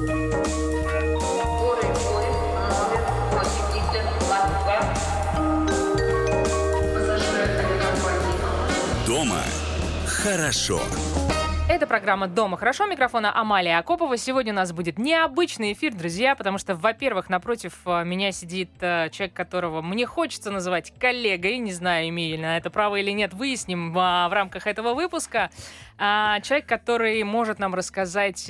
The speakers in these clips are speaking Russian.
Дома хорошо. Это программа «Дома хорошо». Микрофона Амалия Акопова. Сегодня у нас будет необычный эфир, друзья, потому что, во-первых, напротив меня сидит человек, которого мне хочется называть коллегой. Не знаю, имею ли на это право или нет, выясним в рамках этого выпуска. Человек, который может нам рассказать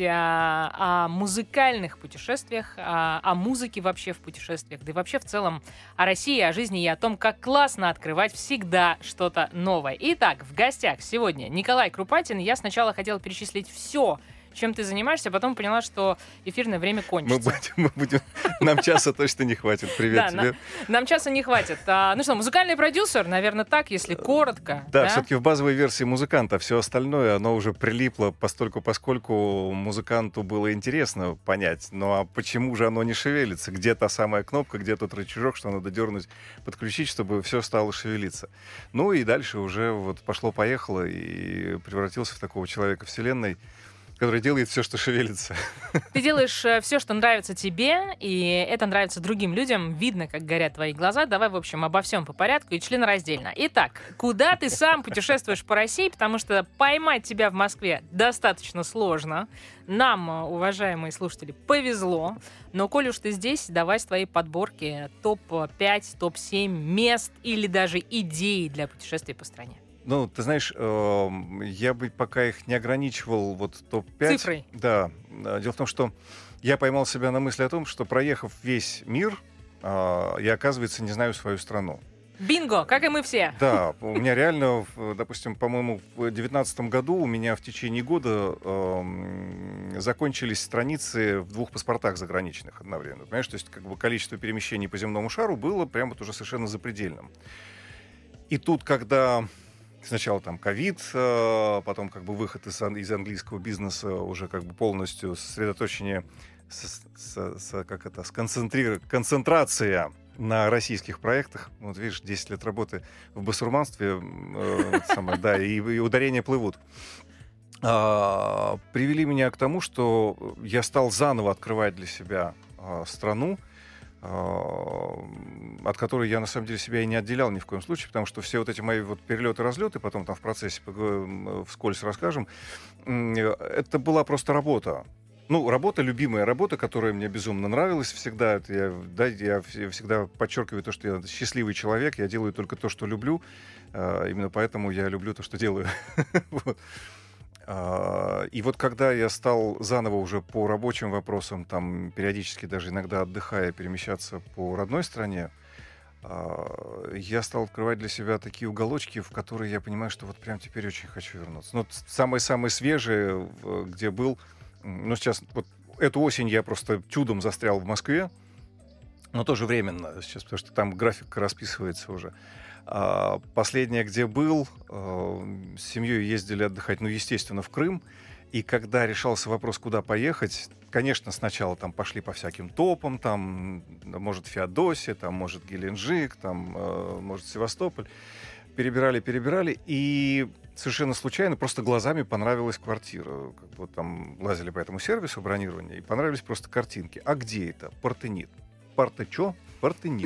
о музыкальных путешествиях, о музыке вообще в путешествиях, да и вообще в целом о России, о жизни и о том, как классно открывать всегда что-то новое. Итак, в гостях сегодня Николай Крупатин. Я сначала хотела перечислить все, чем ты занимаешься, а потом поняла, что эфирное время кончится. Мы будем... Нам часа точно не хватит. Привет тебе. Нам часа не хватит. Ну что, музыкальный продюсер, наверное, так, если коротко. Да, все-таки в базовой версии музыканта. Все остальное, оно уже прилипло поскольку музыканту было интересно понять. Ну а почему же оно не шевелится? Где та самая кнопка, где тот рычажок, что надо дернуть, подключить, чтобы все стало шевелиться. Ну и дальше уже вот пошло-поехало и превратился в такого человека вселенной, который делает все, что шевелится. Ты делаешь все, что нравится тебе, и это нравится другим людям. Видно, как горят твои глаза. Давай, в общем, обо всем по порядку и членораздельно. Итак, куда ты сам путешествуешь по России? Потому что поймать тебя в Москве достаточно сложно. Нам, уважаемые слушатели, повезло. Но, коль уж ты здесь, давай с твоей подборки топ-5, топ-7 мест или даже идей для путешествий по стране. Ну, ты знаешь, я бы пока их не ограничивал вот топ-5. Цифрой. Да. Дело в том, что я поймал себя на мысли о том, что, проехав весь мир, я, оказывается, не знаю свою страну. Бинго, как и мы все. Да, у меня реально, допустим, по-моему, в 2019 году у меня в течение года закончились страницы в 2 паспортах заграничных одновременно. Понимаешь, то есть как бы количество перемещений по земному шару было прям вот уже совершенно запредельным. И тут, когда... Сначала там ковид, потом как бы выход из английского бизнеса, уже как бы полностью сосредоточение, концентрация на российских проектах. Вот видишь, 10 лет работы в басурманстве, да, и ударения плывут. Привели меня к тому, что я стал заново открывать для себя страну, от которой я, на самом деле, себя и не отделял ни в коем случае, потому что все вот эти мои вот перелеты-разлеты, потом там в процессе вскользь расскажем, это была просто работа. Ну, работа, любимая работа, которая мне безумно нравилась всегда. Я всегда подчеркиваю то, что я счастливый человек, я делаю только то, что люблю. Именно поэтому я люблю то, что делаю. Вот. И вот когда я стал заново уже по рабочим вопросам, там, периодически даже иногда отдыхая, перемещаться по родной стране, я стал открывать для себя такие уголочки, в которые я понимаю, что вот прям теперь очень хочу вернуться. Ну, самое-самое свежее, где был... Ну, сейчас, вот эту осень я просто чудом застрял в Москве, но тоже временно сейчас, потому что там график расписывается уже. Последнее, где был, с семьей ездили отдыхать, ну, естественно, в Крым. И когда решался вопрос, куда поехать, конечно, сначала там пошли по всяким топам, там, может, Феодосия, там, может, Геленджик, там, может, Севастополь. Перебирали, и совершенно случайно просто глазами понравилась квартира. Как бы там лазили по этому сервису бронирования, и понравились просто картинки. А где это? Партенит. Парте-чё? Партенит.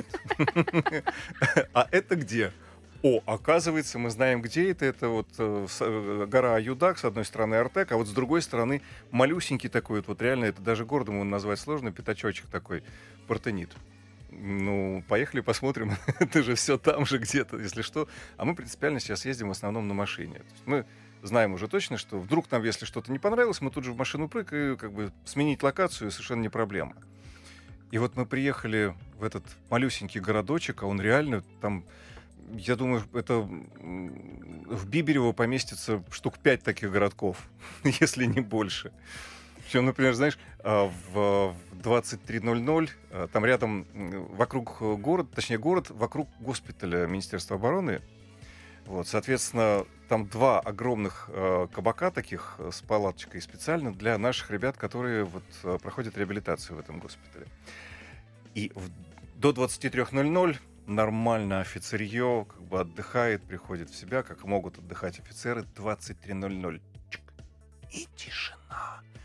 А это где? О, оказывается, мы знаем, где это. Это вот гора Аюдак, с одной стороны Артек, а вот с другой стороны малюсенький такой, вот реально, это даже городом его назвать сложно, пятачочек такой, Партенит. Ну, поехали посмотрим. Это же все там же где-то, если что. А мы принципиально сейчас ездим в основном на машине. То есть мы знаем уже точно, что вдруг нам, если что-то не понравилось, мы тут же в машину прыгаем, как бы сменить локацию совершенно не проблема. И вот мы приехали в этот малюсенький городочек, а он реально там, я думаю, это в Биберево поместится штук 5 таких городков, если не больше. Причем, например, знаешь, в 23:00 там рядом вокруг город вокруг госпиталя Министерства обороны. Вот, соответственно, там 2 огромных кабака таких с палаточкой специально для наших ребят, которые вот проходят реабилитацию в этом госпитале. И до 23:00 нормально офицерье как бы отдыхает, приходит в себя, как могут отдыхать офицеры. 23:00 и тишина.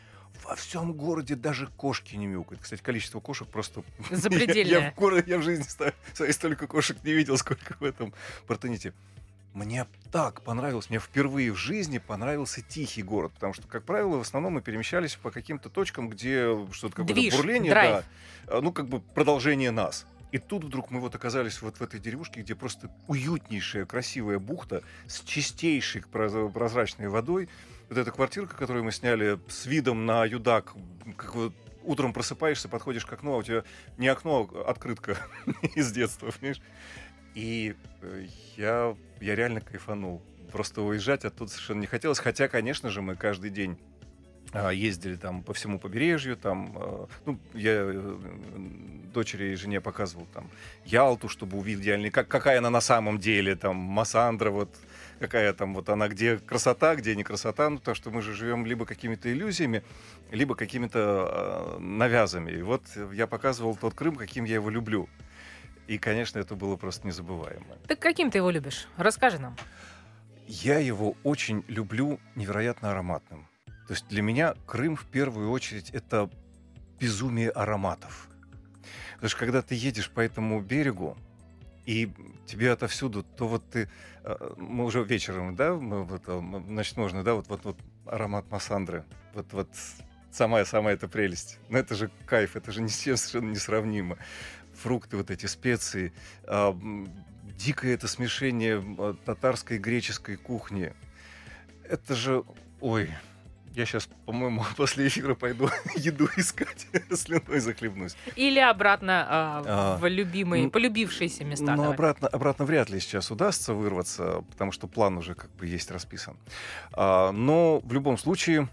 во всем городе даже кошки не мяукают. Кстати, количество кошек просто... Запредельное. Я в жизни своей столько кошек не видел, сколько в этом Партените. Мне так понравилось, мне впервые в жизни понравился тихий город, потому что, как правило, в основном мы перемещались по каким-то точкам, где что-то какое-то бурление, драйв. да, ну как бы продолжение нас. И тут вдруг мы вот оказались вот в этой деревушке, где просто уютнейшая, красивая бухта с чистейшей прозрачной водой. Вот эта квартирка, которую мы сняли с видом на Юдак, как вот утром просыпаешься, подходишь к окну, а у тебя не окно, а открытка из детства, понимаешь? И я реально кайфанул. Просто уезжать оттуда совершенно не хотелось. Хотя, конечно же, мы каждый день ездили там по всему побережью. Там, ну, я дочери и жене показывал там Ялту, чтобы увидеть идеальный, какая она на самом деле, там Массандра, вот какая там вот она, где красота, где не красота. Ну, потому что мы же живем либо какими-то иллюзиями, либо какими-то навязами. И вот я показывал тот Крым, каким я его люблю. И, конечно, это было просто незабываемо. Так каким ты его любишь? Расскажи нам. Я его очень люблю невероятно ароматным. То есть для меня Крым в первую очередь это безумие ароматов. Потому что когда ты едешь по этому берегу, и тебе отовсюду, то вот ты... Мы уже вечером, да, значит, можно, да, вот аромат Массандры. Вот самая эта прелесть. Но это же кайф, это же ни с чем совершенно несравнимо. Фрукты, вот эти специи, дикое это смешение татарской и греческой кухни. Это же... Ой, я сейчас, по-моему, после эфира пойду еду искать, слюной захлебнусь. Или обратно в любимые, полюбившиеся места. Ну, обратно вряд ли сейчас удастся вырваться, потому что план уже как бы есть расписан. Но в любом случае,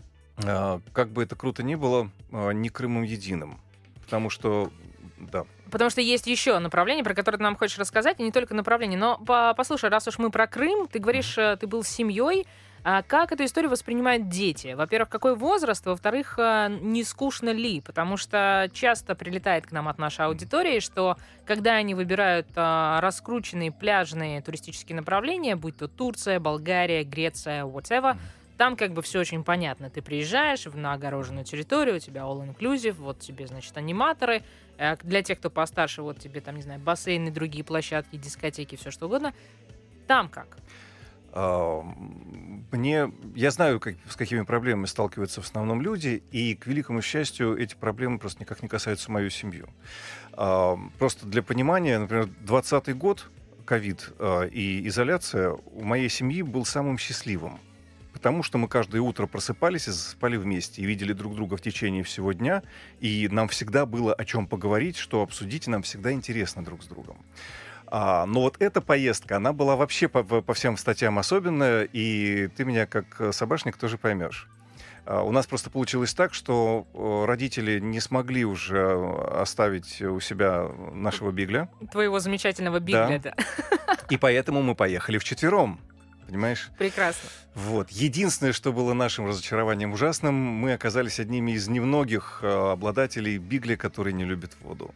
как бы это круто ни было, не Крымом единым. Потому что... Да. Потому что есть еще направление, про которое ты нам хочешь рассказать, и не только направление. Но послушай, раз уж мы про Крым, ты говоришь, ты был с семьей. Как эту историю воспринимают дети? Во-первых, какой возраст? Во-вторых, не скучно ли? Потому что часто прилетает к нам от нашей аудитории, что когда они выбирают раскрученные пляжные туристические направления, будь то Турция, Болгария, Греция, whatever, там как бы все очень понятно. Ты приезжаешь на огороженную территорию, у тебя all-inclusive, вот тебе, значит, аниматоры. Для тех, кто постарше, вот тебе там, не знаю, бассейны, другие площадки, дискотеки, все что угодно. Там как? Я знаю, с какими проблемами сталкиваются в основном люди, и, к великому счастью, эти проблемы просто никак не касаются мою семью. Просто для понимания, например, 2020 год, ковид и изоляция у моей семьи был самым счастливым. Потому что мы каждое утро просыпались и засыпали вместе, и видели друг друга в течение всего дня, и нам всегда было о чем поговорить, что обсудить, и нам всегда интересно друг с другом. Но вот эта поездка, она была вообще по всем статьям особенная, и ты меня как собашник тоже поймешь. У нас просто получилось так, что родители не смогли уже оставить у себя нашего Бигля. Твоего замечательного Бигля, да. И поэтому мы поехали вчетвером. Понимаешь? Прекрасно. Вот. Единственное, что было нашим разочарованием ужасным, мы оказались одними из немногих обладателей Бигля, которые не любят воду.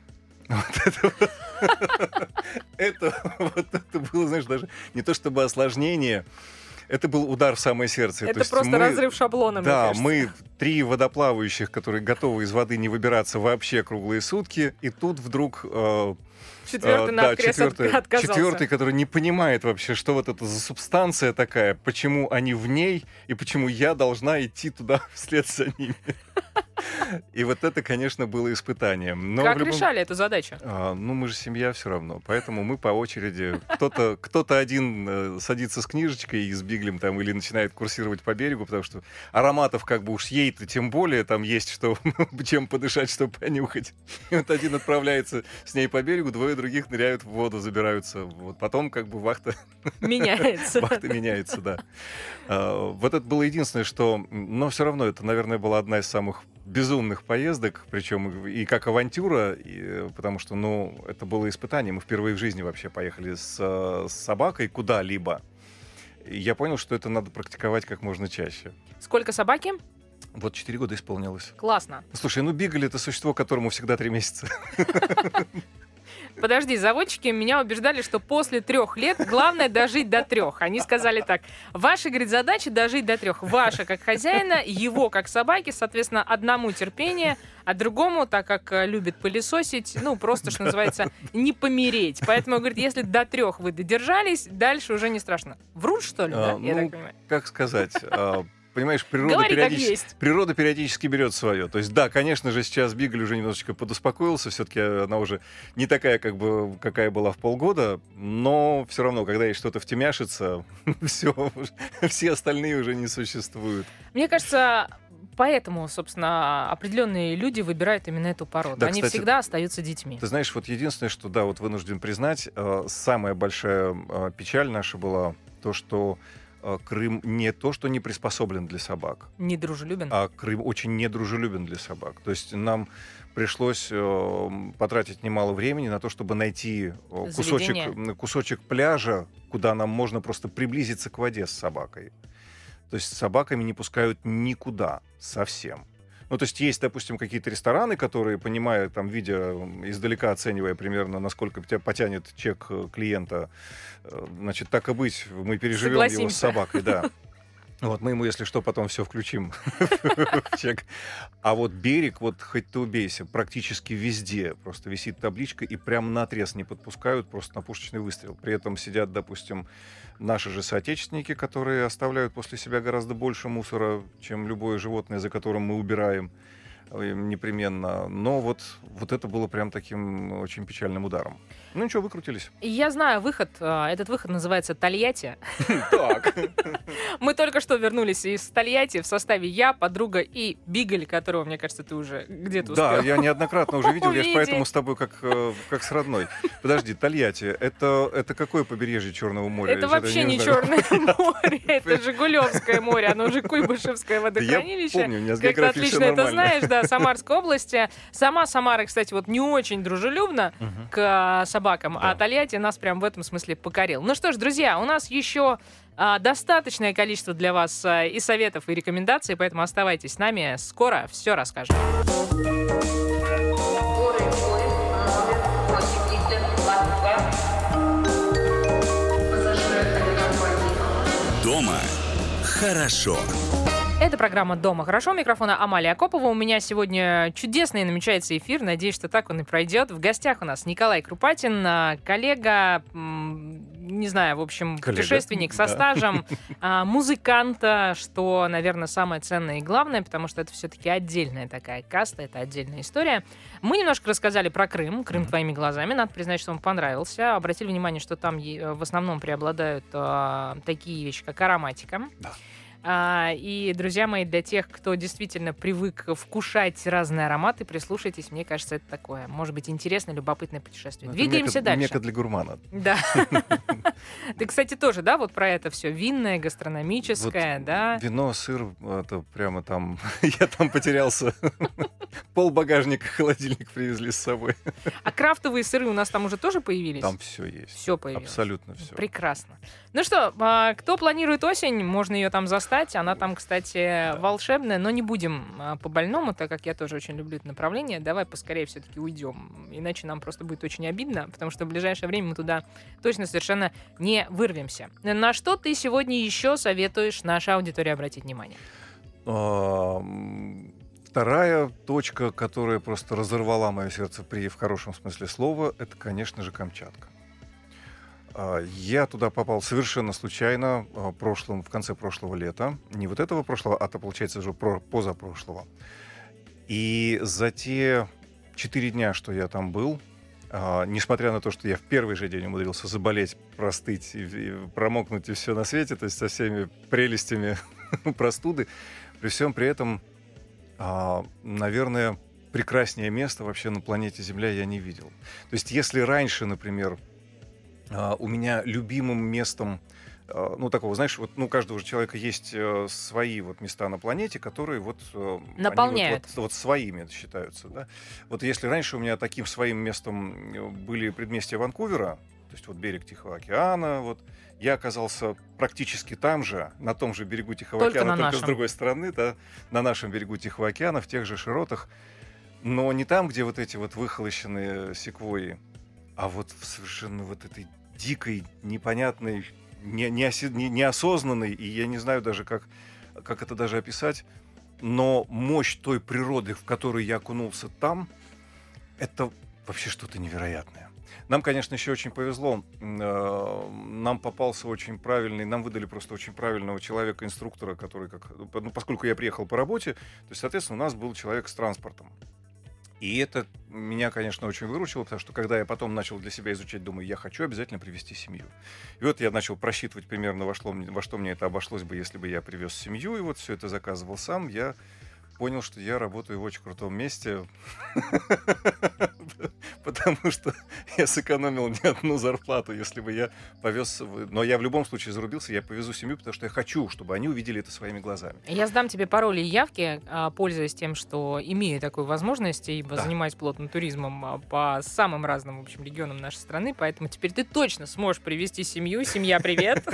Это было, знаешь, даже не то чтобы осложнение, это был удар в самое сердце. Это просто разрыв шаблона, да, мы 3 водоплавающих, которые готовы из воды не выбираться вообще круглые сутки, и тут вдруг... Четвертый наотрез отказался. Четвертый, который не понимает вообще, что вот это за субстанция такая, почему они в ней, и почему я должна идти туда вслед за ними. И вот это, конечно, было испытанием. Как решали эту задачу? Ну, мы же семья все равно, поэтому мы по очереди. Кто-то один садится с книжечкой и с Биглем там, или начинает курсировать по берегу, потому что ароматов как бы уж ей-то тем более там есть, что, чем подышать, чтобы понюхать. И вот один отправляется с ней по берегу, 2 других ныряют в воду, забираются. Вот потом как бы вахта меняется. Вахта меняется, да. Вот это было единственное, что... Но все равно это, наверное, была одна из самых безумных поездок, причем и как авантюра, потому что, ну, это было испытание. Мы впервые в жизни вообще поехали с собакой куда-либо. И я понял, что это надо практиковать как можно чаще. Сколько собаки? Вот 4 года исполнилось. Классно. Слушай, ну Бигль — это существо, которому всегда 3 месяца. Подожди, заводчики меня убеждали, что после 3 лет главное дожить до 3. Они сказали так: ваша, говорит, задача дожить до 3. Ваша как хозяина, его как собаки, соответственно, одному терпение, а другому, так как любит пылесосить, ну, просто, что называется, не помереть. Поэтому, говорит, если до 3 вы додержались, дальше уже не страшно. Врут, что ли, да? Я так понимаю. Как сказать... Понимаешь, Говори, природа периодически берет свое. То есть, да, конечно же, сейчас Бигль уже немножечко подуспокоился, все-таки она уже не такая, как бы, какая была в полгода, но все равно, когда ей что-то втемяшится, все остальные уже не существуют. Мне кажется, поэтому, собственно, определенные люди выбирают именно эту породу. Да, они кстати, всегда остаются детьми. Ты знаешь, вот единственное, что, да, вот вынужден признать, самая большая печаль наша была то, что Крым не то, что не приспособлен для собак. Недружелюбен. А Крым очень недружелюбен для собак. То есть нам пришлось потратить немало времени на то, чтобы найти кусочек пляжа, куда нам можно просто приблизиться к воде с собакой. То есть с собаками не пускают никуда совсем. Ну, то есть, допустим, какие-то рестораны, которые, понимая, там, видя, издалека оценивая примерно, насколько тебя потянет чек клиента, значит, так и быть, мы переживем его с собакой, да. Вот мы ему, если что, потом все включим в чек. А вот берег, вот хоть ты убейся, практически везде просто висит табличка, и прям наотрез не подпускают, просто на пушечный выстрел. При этом сидят, допустим, наши же соотечественники, которые оставляют после себя гораздо больше мусора, чем любое животное, за которым мы убираем непременно. Но вот это было прям таким очень печальным ударом. Ну ничего, выкрутились. Я знаю выход. Этот выход называется Тольятти. Так. Мы только что вернулись из Тольятти в составе я, подруга и Бигль, которого, мне кажется, ты уже где-то успел. Да, я неоднократно уже видел, я же поэтому с тобой как с родной. Подожди, Тольятти, это какое побережье Черного моря? Это вообще не Черное море, это Жигулевское море, оно уже Куйбышевское водохранилище. Я помню, у меня с как ты географией отлично всё это нормально. знаешь, да, Самарской области. Сама Самара, кстати, вот не очень дружелюбна к собакам, а Тольятти нас прям в этом смысле покорил. Ну что ж, друзья, у нас еще достаточное количество для вас и советов, и рекомендаций, поэтому оставайтесь с нами. Скоро все расскажем. Дома хорошо. Это программа «Дома хорошо». Микрофона Амалия Акопова. У меня сегодня чудесный намечается эфир. Надеюсь, что так он и пройдет. В гостях у нас Николай Крупатин, коллега, не знаю, в общем, путешественник со стажем, музыканта, что, наверное, самое ценное и главное, потому что это все-таки отдельная такая каста, это отдельная история. Мы немножко рассказали про Крым. Крым твоими глазами. Надо признать, что он понравился. Обратили внимание, что там в основном преобладают такие вещи, как ароматика. Да. И, друзья мои, для тех, кто действительно привык вкушать разные ароматы, прислушайтесь, мне кажется, это такое, может быть, интересное, любопытное путешествие. Двигаемся дальше. Мекка для гурмана. Да. Ты, кстати, тоже, да, вот про это все, винное, гастрономическое, да? Вино, сыр, это прямо там, я там потерялся. Пол багажника, холодильник привезли с собой. А крафтовые сыры у нас там уже тоже появились? Там все есть. Все появилось. Абсолютно все. Прекрасно. Ну что, кто планирует осень, можно ее там застать. Она там, кстати, волшебная, но не будем по-больному, так как я тоже очень люблю это направление. Давай поскорее все-таки уйдем, иначе нам просто будет очень обидно, потому что в ближайшее время мы туда точно совершенно не вырвемся. На что ты сегодня еще советуешь нашей аудитории обратить внимание? Вторая точка, которая просто разорвала мое сердце в хорошем смысле слова, это, конечно же, Камчатка. Я туда попал совершенно случайно в конце прошлого лета. Не вот этого прошлого, а то, получается, уже позапрошлого. И за те 4 дня, что я там был, несмотря на то, что я в первый же день умудрился заболеть, простыть и промокнуть и все на свете, то есть со всеми прелестями простуды, при всем при этом, наверное, прекраснее места вообще на планете Земля я не видел. То есть если раньше, например, у меня любимым местом, ну, такого, знаешь, вот, ну, у каждого же человека есть свои вот места на планете, которые вот... наполняют. Они вот своими считаются, да. Вот если раньше у меня таким своим местом были предместья Ванкувера, то есть вот берег Тихого океана, вот, я оказался практически там же, на том же берегу Тихого океана, только с другой стороны, да, на нашем берегу Тихого океана, в тех же широтах, но не там, где вот эти вот выхолощенные секвойи, А вот в совершенно вот этой дикой, непонятной, неосознанной, и я не знаю даже, как это даже описать, но мощь той природы, в которую я окунулся там, это вообще что-то невероятное. Нам, конечно, еще очень повезло. Нам попался очень правильный, нам выдали просто очень правильного человека-инструктора, который, поскольку я приехал по работе, то есть, соответственно, у нас был человек с транспортом. И это меня, конечно, очень выручило, потому что когда я потом начал для себя изучать, думаю, я хочу обязательно привести семью. И вот я начал просчитывать примерно, во что мне это обошлось бы, если бы я привез семью, и вот все это заказывал сам. Я понял, что я работаю в очень крутом месте, потому что я сэкономил не одну зарплату, если бы я повез... Но я в любом случае зарубился, я повезу семью, потому что я хочу, чтобы они увидели это своими глазами. Я сдам тебе пароли и явки, пользуясь тем, что имею такую возможность, ибо занимаюсь плотным туризмом по самым разным, в общем, регионам нашей страны, поэтому теперь ты точно сможешь привести семью. Семья, привет!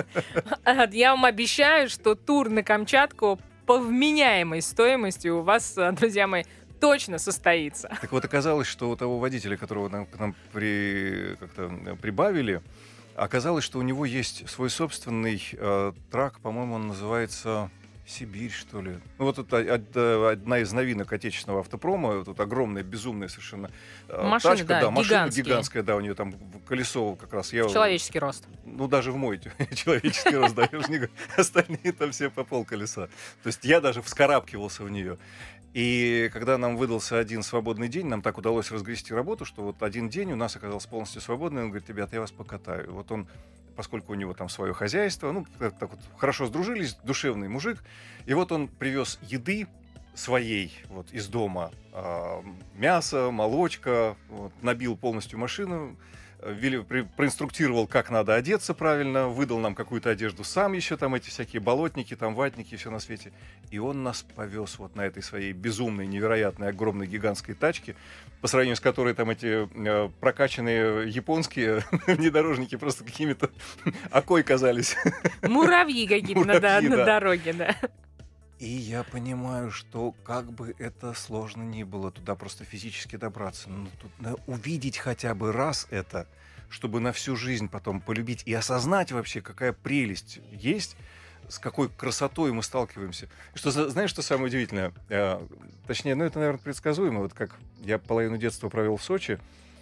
Я вам обещаю, что тур на Камчатку по вменяемой стоимости у вас, друзья мои, точно состоится. Так вот, оказалось, что у того водителя, которого нам как-то прибавили, оказалось, что у него есть свой собственный трак, по-моему, он называется «Сибирь», что ли. Ну, вот это одна из новинок отечественного автопрома. Тут огромная, безумная совершенно машина, тачка. да, Машина гигантская, да, у нее там колесо как раз. Человеческий рост. Ну, даже в мой человеческий рост, да, я же не говорю, остальные там все по полколеса. То есть я даже вскарабкивался в нее. И когда нам выдался один свободный день, нам так удалось разгрести работу, что вот один день у нас оказался полностью свободный. Он говорит, ребят, я вас покатаю. Вот он, поскольку у него там свое хозяйство, ну, так вот хорошо сдружились, душевный мужик. И вот он привез еды своей вот из дома, мясо, молочка, вот, набил полностью машину, проинструктировал, как надо одеться правильно, выдал нам какую-то одежду сам, еще там эти всякие болотники, там ватники, все на свете. И он нас повез вот на этой своей безумной, невероятной, огромной, гигантской тачке, по сравнению с которой там эти прокачанные японские внедорожники просто какими-то окой казались. Муравьи какие-то на дороге, да. И я понимаю, что как бы это сложно ни было, туда просто физически добраться, но тут увидеть хотя бы раз это, чтобы на всю жизнь потом полюбить и осознать вообще, какая прелесть есть, с какой красотой мы сталкиваемся. Знаешь, что самое удивительное? Точнее, это, наверное, предсказуемо. Вот как я половину детства провел в Сочи,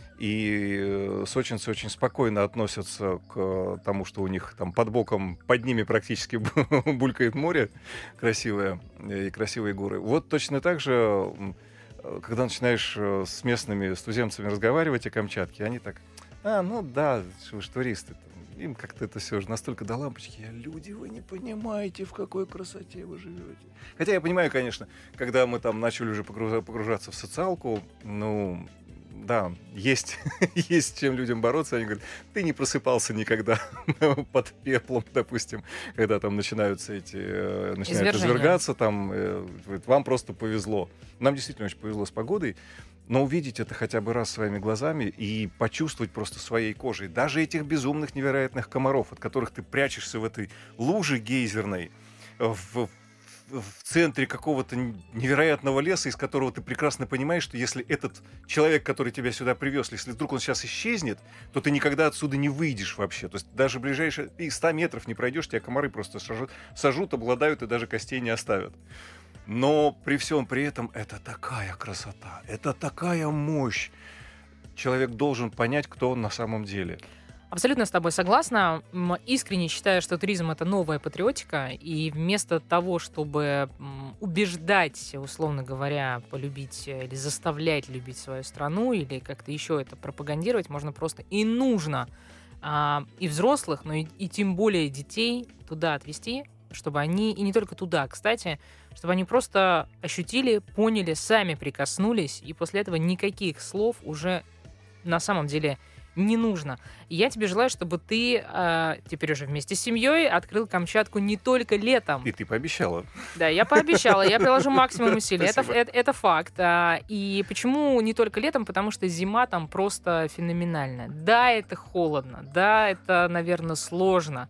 и сочинцы очень спокойно относятся к тому, что у них там под боком, под ними практически булькает море красивое и красивые горы. Вот точно так же, когда начинаешь с местными, с туземцами разговаривать о Камчатке, они так, ну да, вы же туристы. Им как-то это все же настолько до лампочки. Люди, вы не понимаете, в какой красоте вы живете. Хотя я понимаю, конечно, когда мы там начали уже погружаться в социалку, ну... Да, есть чем людям бороться. Они говорят, ты не просыпался никогда под пеплом, допустим, когда там начинают извергаться, там, вам просто повезло. Нам действительно очень повезло с погодой, но увидеть это хотя бы раз своими глазами и почувствовать просто своей кожей даже этих безумных невероятных комаров, от которых ты прячешься в этой луже гейзерной, в центре какого-то невероятного леса, из которого ты прекрасно понимаешь, что если этот человек, который тебя сюда привез, если вдруг он сейчас исчезнет, то ты никогда отсюда не выйдешь вообще. То есть даже ближайшие 100 метров не пройдешь, тебя комары просто сожрут, обладают и даже костей не оставят. Но при всем при этом это такая красота, это такая мощь. Человек должен понять, кто он на самом деле. Абсолютно с тобой согласна. Искренне считаю, что туризм — это новая патриотика, и вместо того, чтобы убеждать, условно говоря, полюбить или заставлять любить свою страну, или как-то еще это пропагандировать, можно просто и нужно и взрослых, но и тем более детей туда отвезти, чтобы они, и не только туда, кстати, чтобы они просто ощутили, поняли, сами прикоснулись, и после этого никаких слов уже на самом деле не нужно. И я тебе желаю, чтобы ты теперь уже вместе с семьей открыл Камчатку не только летом. И ты пообещала. Да, я пообещала, я приложу максимум усилий. Это факт. И почему не только летом? Потому что зима там просто феноменальная. Да, это холодно, да, это, наверное, сложно.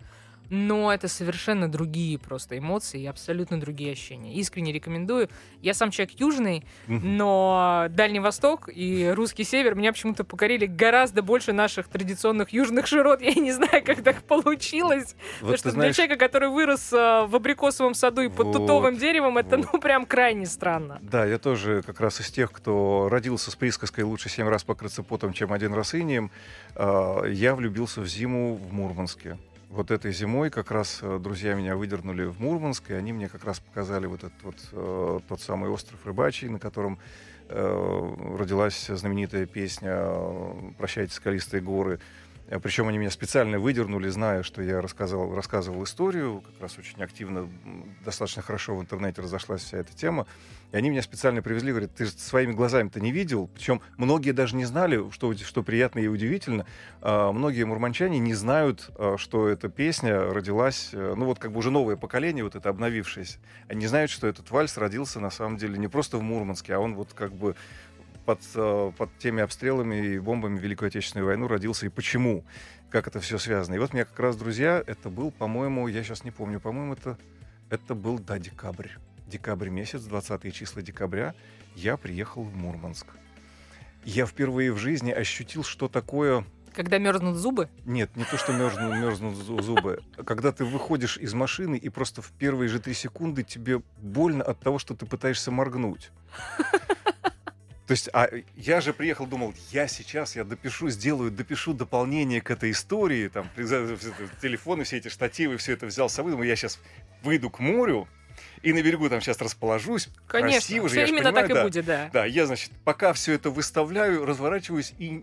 Но это совершенно другие просто эмоции и абсолютно другие ощущения. Искренне рекомендую. Я сам человек южный, но Дальний Восток и русский север меня почему-то покорили гораздо больше наших традиционных южных широт. Я не знаю, как так получилось. Вот Потому что для человека, который вырос в абрикосовом саду и под тутовым деревом, это прям крайне странно. Да, я тоже как раз из тех, кто родился с присказкой «лучше 7 раз покрыться потом, чем 1 раз инеем». Я влюбился в зиму в Мурманске. Вот этой зимой как раз друзья меня выдернули в Мурманск, и они мне как раз показали вот этот вот тот самый остров Рыбачий, на котором родилась знаменитая песня «Прощайте, скалистые горы». Причем они меня специально выдернули, зная, что я рассказывал историю. Как раз очень активно, достаточно хорошо в интернете разошлась вся эта тема. И они меня специально привезли, говорят, ты же своими глазами-то не видел. Причем многие даже не знали, что приятно и удивительно. Многие мурманчане не знают, что эта песня родилась, ну вот как бы уже новое поколение, вот это обновившееся. Они не знают, что этот вальс родился на самом деле не просто в Мурманске, а он вот как бы под теми обстрелами и бомбами Великой Отечественной войны родился, и почему, как это все связано. И вот меня как раз друзья, это был, по-моему, я сейчас не помню, по-моему, это был, да, декабрь. Декабрь месяц, 20 числа декабря, я приехал в Мурманск. Я впервые в жизни ощутил, что такое... Когда мерзнут зубы? Нет, не то, что мерзнут зубы. Когда ты выходишь из машины, и просто в первые же 3 секунды тебе больно от того, что ты пытаешься моргнуть. То есть, я же приехал, думал, я допишу дополнение к этой истории, там, телефоны, все эти штативы, все это взял с собой, думаю, я сейчас выйду к морю, и на берегу там сейчас расположусь. Конечно, красиво же, все именно понимаю, так и будет, да. Да, я, значит, пока все это выставляю, разворачиваюсь и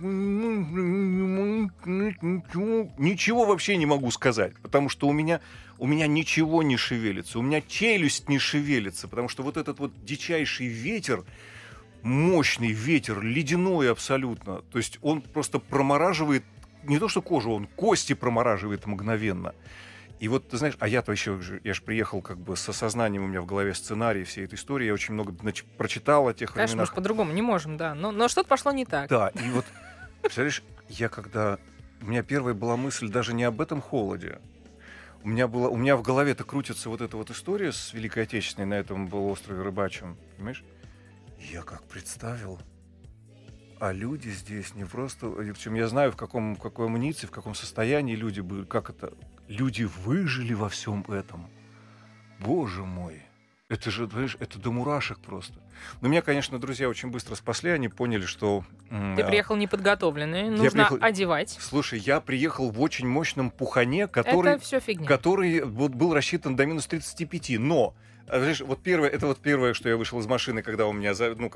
ничего вообще не могу сказать, потому что у меня ничего не шевелится, у меня челюсть не шевелится, потому что вот этот вот дичайший ветер, мощный ветер, ледяной абсолютно, то есть он просто промораживает, не то что кожу, он кости промораживает мгновенно. И вот, ты знаешь, я же приехал как бы с осознанием, у меня в голове сценарий всей этой истории, я очень много прочитал о тех временах. Конечно, мы же по-другому не можем, да, но что-то пошло не так. Да, и вот, представляешь, у меня первая была мысль даже не об этом холоде. У меня в голове-то крутится вот эта вот история с Великой Отечественной на этом был острове Рыбачьем, понимаешь? Я как представил, а люди здесь не просто... Причем я знаю, в какой амуниции, в каком состоянии люди были, как это... Люди выжили во всем этом. Боже мой. Это же, понимаешь, это до мурашек просто. Но меня, конечно, друзья очень быстро спасли, они поняли, что... Ты приехал неподготовленный, нужно одевать. Слушай, я приехал в очень мощном пухане, который... Это все фигня. Который вот был рассчитан до минус 35, но... Знаешь, первое, что я вышел из машины, когда у меня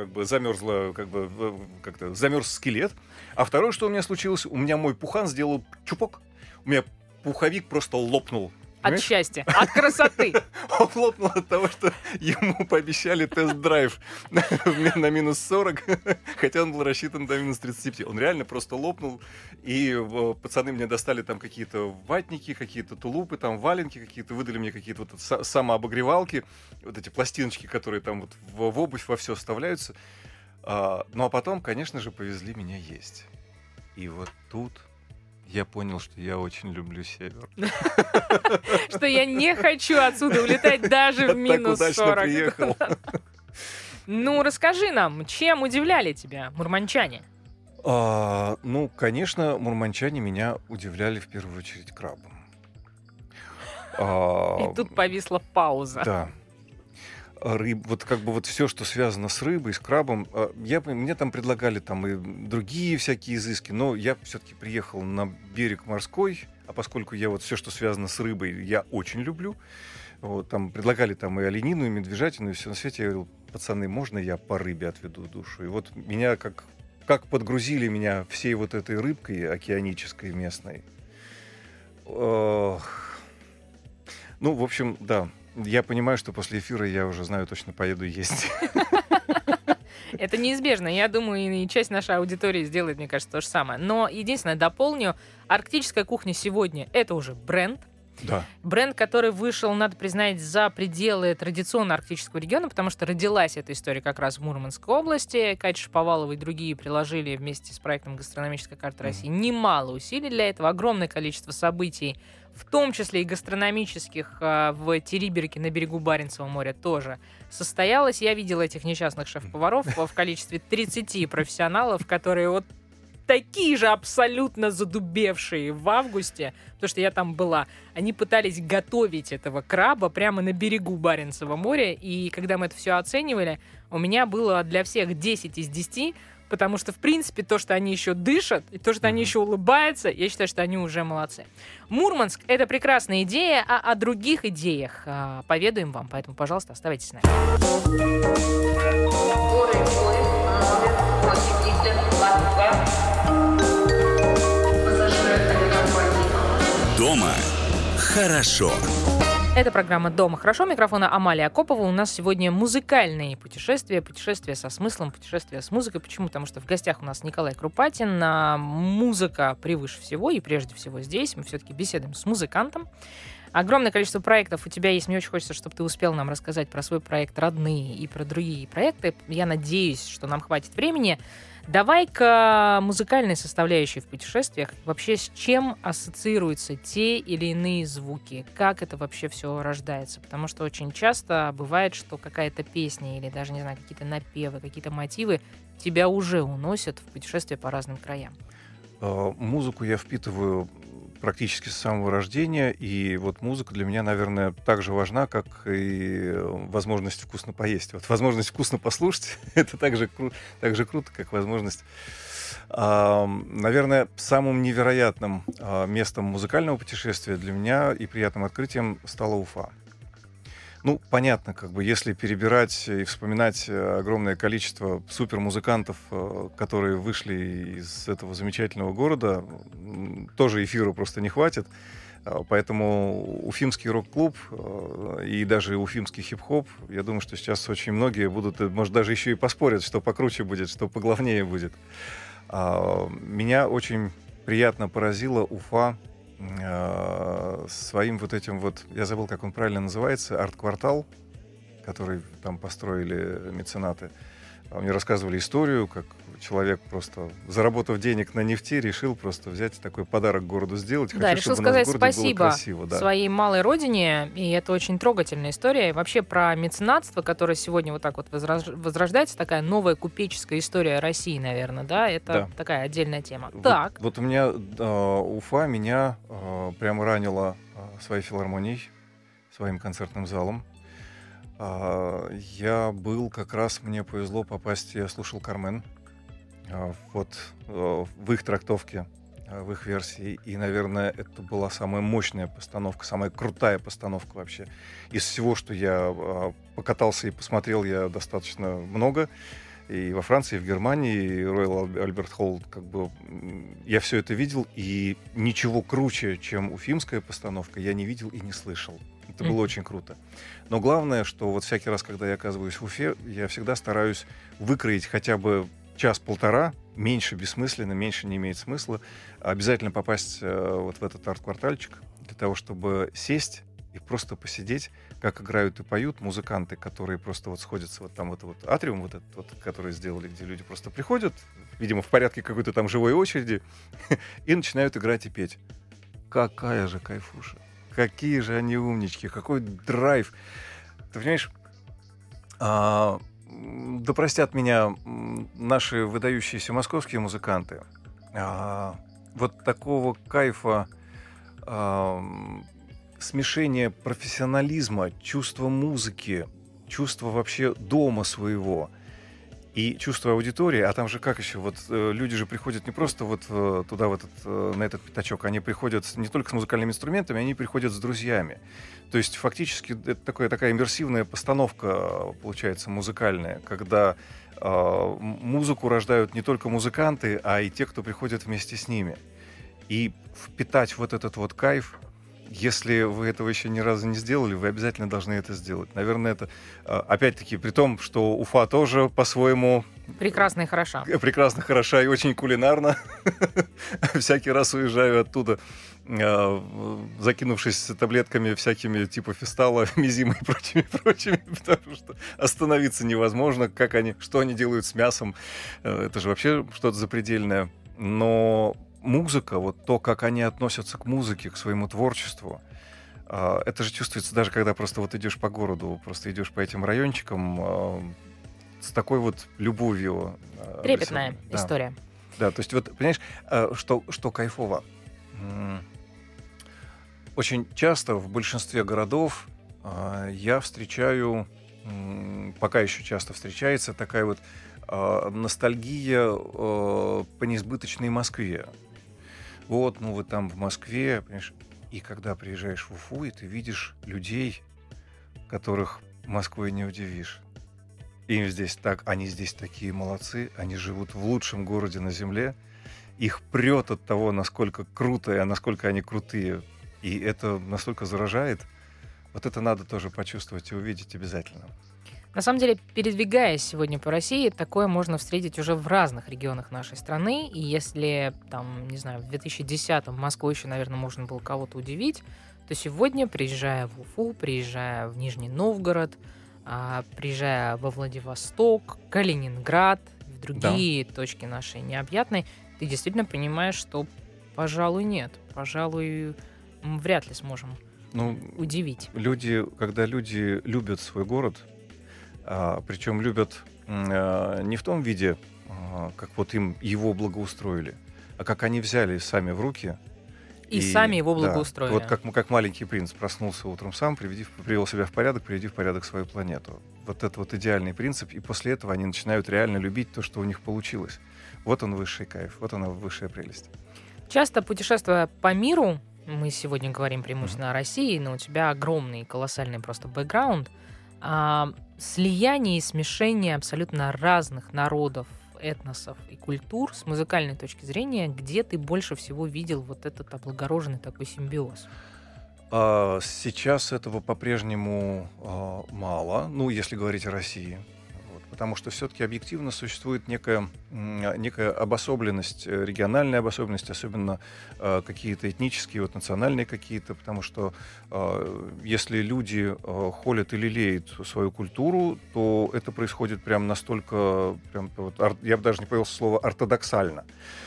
замерз скелет. А второе, что у меня случилось, у меня мой пухан сделал чупок. У меня пуховик просто лопнул. От счастья, от красоты. Он лопнул от того, что ему пообещали тест-драйв на минус 40, хотя он был рассчитан до минус 35. Он реально просто лопнул, и пацаны мне достали там какие-то ватники, какие-то тулупы, там валенки какие-то, выдали мне какие-то вот самообогревалки, вот эти пластиночки, которые там вот в обувь во все вставляются. Ну а потом, конечно же, повезли меня есть. И вот тут... Я понял, что я очень люблю север. Что я не хочу отсюда улетать даже в минус 40. Так удачно приехал. Ну, расскажи нам, чем удивляли тебя мурманчане? Ну, конечно, мурманчане меня удивляли в первую очередь крабом. И тут повисла пауза. Да. Вот как бы вот все, что связано с рыбой, с крабом, мне там предлагали там и другие всякие изыски, но я все-таки приехал на берег морской, а поскольку я вот все, что связано с рыбой, я очень люблю, вот, там предлагали там и оленину, и медвежатину, и все на свете, я говорил, пацаны, можно я по рыбе отведу душу? И вот меня как подгрузили меня всей вот этой рыбкой океанической местной. Ну, в общем, да. Я понимаю, что после эфира я уже знаю, точно поеду есть. Это неизбежно. Я думаю, и часть нашей аудитории сделает, мне кажется, то же самое. Но единственное, дополню, арктическая кухня сегодня — это уже бренд. Да. Бренд, который вышел, надо признать, за пределы традиционно арктического региона, потому что родилась эта история как раз в Мурманской области. Катя Шаповалова и другие приложили вместе с проектом «Гастрономическая карта России» немало усилий для этого, огромное количество событий, в том числе и гастрономических, в Териберке на берегу Баренцева моря тоже состоялось. Я видела этих несчастных шеф-поваров в количестве 30 профессионалов, которые вот такие же абсолютно задубевшие в августе, потому что я там была. Они пытались готовить этого краба прямо на берегу Баренцева моря, и когда мы это все оценивали, у меня было для всех 10 из 10, потому что, в принципе, то, что они еще дышат, и то, что они еще улыбаются, я считаю, что они уже молодцы. Мурманск — это прекрасная идея, а о других идеях поведаем вам, поэтому, пожалуйста, оставайтесь с нами. Дома хорошо. Это программа «Дома хорошо». Микрофона Амалия Акопова. У нас сегодня музыкальные путешествия. Путешествия со смыслом, путешествия с музыкой. Почему? Потому что в гостях у нас Николай Крупатин. Музыка превыше всего. И прежде всего здесь мы все-таки беседуем с музыкантом. Огромное количество проектов у тебя есть. Мне очень хочется, чтобы ты успел нам рассказать про свой проект «Родные» и про другие проекты. Я надеюсь, что нам хватит времени. Давай к музыкальной составляющей в путешествиях. Вообще, с чем ассоциируются те или иные звуки? Как это вообще все рождается? Потому что очень часто бывает, что какая-то песня или даже, не знаю, какие-то напевы, какие-то мотивы тебя уже уносят в путешествие по разным краям. Музыку я впитываю практически с самого рождения, и вот музыка для меня, наверное, так же важна, как и возможность вкусно поесть. Вот возможность вкусно послушать — это так же круто, как возможность. Наверное, самым невероятным местом музыкального путешествия для меня и приятным открытием стала Уфа. Ну, понятно, как бы, если перебирать и вспоминать огромное количество супермузыкантов, которые вышли из этого замечательного города, тоже эфира просто не хватит. Поэтому уфимский рок-клуб и даже уфимский хип-хоп, я думаю, что сейчас очень многие будут, может, даже еще и поспорят, что покруче будет, что поглавнее будет. Меня очень приятно поразила Уфа своим вот этим вот, я забыл, как он правильно называется, арт-квартал, который там построили меценаты. Мне рассказывали историю, как человек, просто заработав денег на нефти, решил просто взять такой подарок городу сделать. Да, решил сказать спасибо своей малой родине, и это очень трогательная история. И вообще про меценатство, которое сегодня вот так вот возрождается, такая новая купеческая история России, наверное, да, это такая отдельная тема. Вот у меня Уфа меня прямо ранила своей филармонией, своим концертным залом. Я был как раз, мне повезло попасть, я слушал «Кармен», вот в их трактовке, в их версии. И, наверное, это была самая мощная постановка, самая крутая постановка вообще. Из всего, что я покатался и посмотрел, я достаточно много. И во Франции, и в Германии, и Royal Albert Hall, как бы, я все это видел, и ничего круче, чем уфимская постановка, я не видел и не слышал. Это было очень круто. Но главное, что вот всякий раз, когда я оказываюсь в Уфе, я всегда стараюсь выкроить хотя бы час-полтора, меньше бессмысленно, меньше не имеет смысла, обязательно попасть вот в этот арт-квартальчик для того, чтобы сесть и просто посидеть, как играют и поют музыканты, которые просто вот сходятся, вот там вот атриум, вот этот вот, который сделали, где люди просто приходят, видимо, в порядке какой-то там живой очереди, и начинают играть и петь. Какая же кайфуша! Какие же они умнички, какой драйв. Ты понимаешь, да простят меня наши выдающиеся московские музыканты, вот такого кайфа, смешения профессионализма, чувства музыки, чувства вообще дома своего и чувство аудитории, а там же как еще, вот люди же приходят не просто вот туда, на этот пятачок, они приходят не только с музыкальными инструментами, они приходят с друзьями. То есть фактически это такая иммерсивная постановка получается музыкальная, когда музыку рождают не только музыканты, а и те, кто приходит вместе с ними. И впитать вот этот вот кайф, если вы этого еще ни разу не сделали, вы обязательно должны это сделать. Наверное, это, опять-таки, при том, что Уфа тоже по-своему Прекрасно и хороша. Прекрасно, хороша и очень кулинарна. Всякий раз уезжаю оттуда, закинувшись таблетками всякими типа фистала, мизима и прочими, потому что остановиться невозможно, что они делают с мясом. Это же вообще что-то запредельное. Но музыка, вот то, как они относятся к музыке, к своему творчеству, это же чувствуется даже когда просто вот идешь по городу, просто идешь по этим райончикам, с такой вот любовью. Трепетная история. Да, то есть вот, понимаешь, что кайфово. Очень часто в большинстве городов я встречаю, пока еще часто встречается, такая вот ностальгия по несбыточной Москве. Вот, вы там в Москве, понимаешь, и когда приезжаешь в Уфу, и ты видишь людей, которых Москвой не удивишь. Им здесь так, они здесь такие молодцы, они живут в лучшем городе на земле, их прет от того, насколько круто, и насколько они крутые, и это настолько заражает. Вот это надо тоже почувствовать и увидеть обязательно. На самом деле, передвигаясь сегодня по России, такое можно встретить уже в разных регионах нашей страны. И если, там, не знаю, в 2010-м Москву еще, наверное, можно было кого-то удивить, то сегодня, приезжая в Уфу, приезжая в Нижний Новгород, приезжая во Владивосток, Калининград, в другие точки нашей необъятной, ты действительно понимаешь, что, пожалуй, нет. Пожалуй, вряд ли сможем удивить. Когда люди любят свой город, причем любят не в том виде, как вот им его благоустроили, а как они взяли сами в руки. И сами его благоустроили. Вот как маленький принц проснулся утром сам, привел себя в порядок, приведя в порядок свою планету. Вот это вот идеальный принцип, и после этого они начинают реально любить то, что у них получилось. Вот он высший кайф, вот она высшая прелесть. Часто путешествуя по миру, мы сегодня говорим преимущественно о России, но у тебя огромный, колоссальный просто бэкграунд, слияние и смешение абсолютно разных народов, этносов и культур с музыкальной точки зрения, где ты больше всего видел вот этот облагороженный такой симбиоз? Сейчас этого по-прежнему мало, если говорить о России. Потому что все-таки объективно существует некая обособленность, региональная обособленность, особенно какие-то этнические, национальные какие-то, потому что если люди холят и лелеют свою культуру, то это происходит прям настолько, я бы даже не появился слово ортодоксально.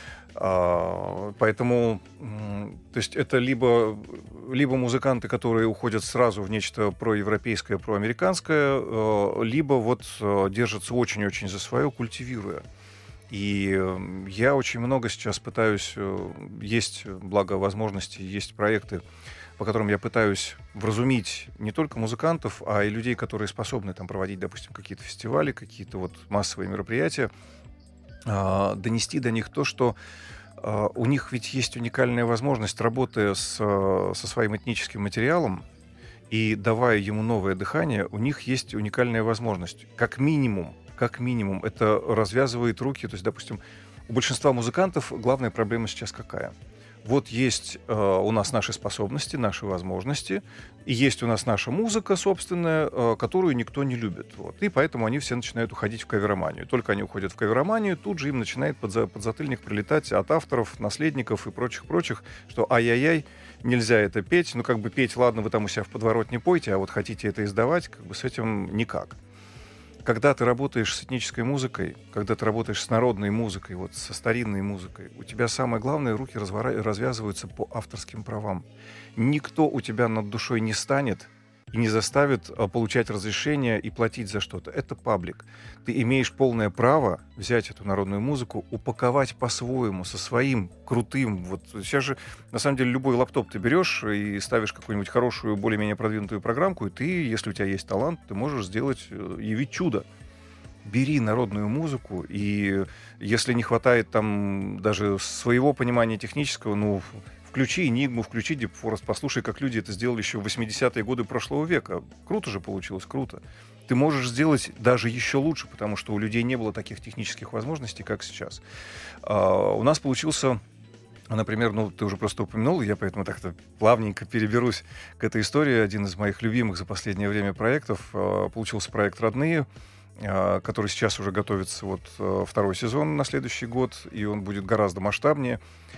Поэтому, то есть это либо музыканты, которые уходят сразу в нечто проевропейское, проамериканское, либо держатся очень-очень за свое, культивируя. И я очень много сейчас пытаюсь, есть, благо возможности, есть проекты, по которым я пытаюсь вразумить не только музыкантов, а и людей, которые способны там проводить, допустим, какие-то фестивали, какие-то массовые мероприятия, донести до них то, что у них ведь есть уникальная возможность, работая со своим этническим материалом и давая ему новое дыхание, у них есть уникальная возможность. Как минимум, это развязывает руки. То есть, допустим, у большинства музыкантов главная проблема сейчас какая? Вот есть у нас наши способности, наши возможности, и есть у нас наша музыка собственная, которую никто не любит. И поэтому они все начинают уходить в кавероманию. Только они уходят в кавероманию, тут же им начинает подзатыльник прилетать от авторов, наследников и прочих, что ай-яй-яй, нельзя это петь. Петь, ладно, вы там у себя в подворотне пойте, а вот хотите это издавать, с этим никак. Когда ты работаешь с этнической музыкой, когда ты работаешь с народной музыкой, со старинной музыкой, у тебя самое главное, руки развязываются по авторским правам. Никто у тебя над душой не станет и не заставит получать разрешение и платить за что-то. Это паблик. Ты имеешь полное право взять эту народную музыку, упаковать по-своему, со своим крутым. Сейчас же, на самом деле, любой лаптоп ты берешь и ставишь какую-нибудь хорошую, более-менее продвинутую программку, и ты, если у тебя есть талант, ты можешь явить чудо. Бери народную музыку, и если не хватает там даже своего понимания технического, включи Enigma, включи Deep Forest, послушай, как люди это сделали еще в 80-е годы прошлого века. Круто же получилось, круто. Ты можешь сделать даже еще лучше, потому что у людей не было таких технических возможностей, как сейчас. У нас получился, например, ты уже просто упомянул, я поэтому так-то плавненько переберусь к этой истории. Один из моих любимых за последнее время проектов получился проект «Родные». который сейчас уже готовится второй сезон на следующий год, и он будет гораздо масштабнее.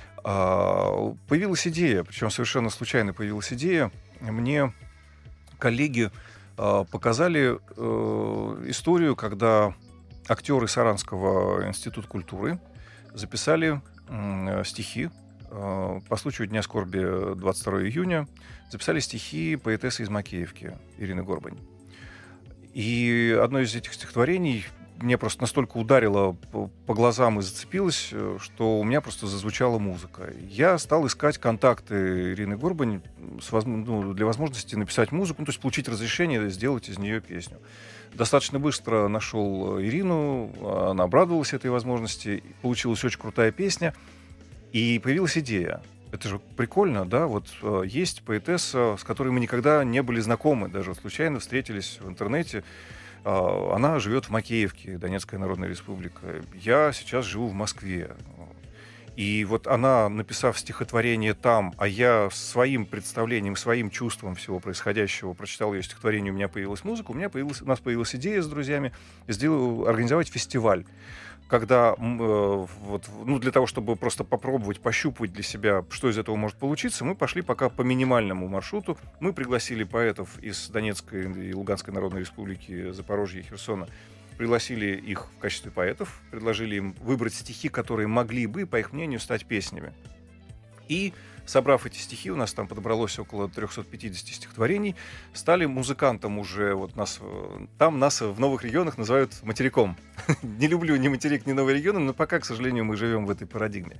Появилась идея, причем совершенно случайно появилась идея. Мне коллеги показали историю, когда актеры Саранского института культуры записали стихи по случаю Дня скорби 22 июня, записали стихи поэтессы из Макеевки Ирины Горбань. И одно из этих стихотворений мне просто настолько ударило по глазам и зацепилось, что у меня просто зазвучала музыка. Я стал искать контакты Ирины Горбань для возможности написать музыку, то есть получить разрешение сделать из нее песню. Достаточно быстро нашел Ирину, она обрадовалась этой возможности, получилась очень крутая песня, и появилась идея. Это же прикольно, да? Есть поэтесса, с которой мы никогда не были знакомы, даже случайно встретились в интернете. Она живет в Макеевке, Донецкая Народная Республика. Я сейчас живу в Москве. И она, написав стихотворение там, а я своим представлением, своим чувством всего происходящего прочитал ее стихотворение, у меня появилась музыка, у нас появилась идея с друзьями организовать фестиваль. Когда для того, чтобы просто попробовать, пощупать для себя, что из этого может получиться, мы пошли пока по минимальному маршруту. Мы пригласили поэтов из Донецкой и Луганской Народной Республики, Запорожья и Херсона. Пригласили их в качестве поэтов, предложили им выбрать стихи, которые могли бы, по их мнению, стать песнями. И, собрав эти стихи, у нас там подобралось около 350 стихотворений, стали музыкантом уже. Нас в новых регионах называют материком. Не люблю ни материк, ни новые регионы, но пока, к сожалению, мы живем в этой парадигме.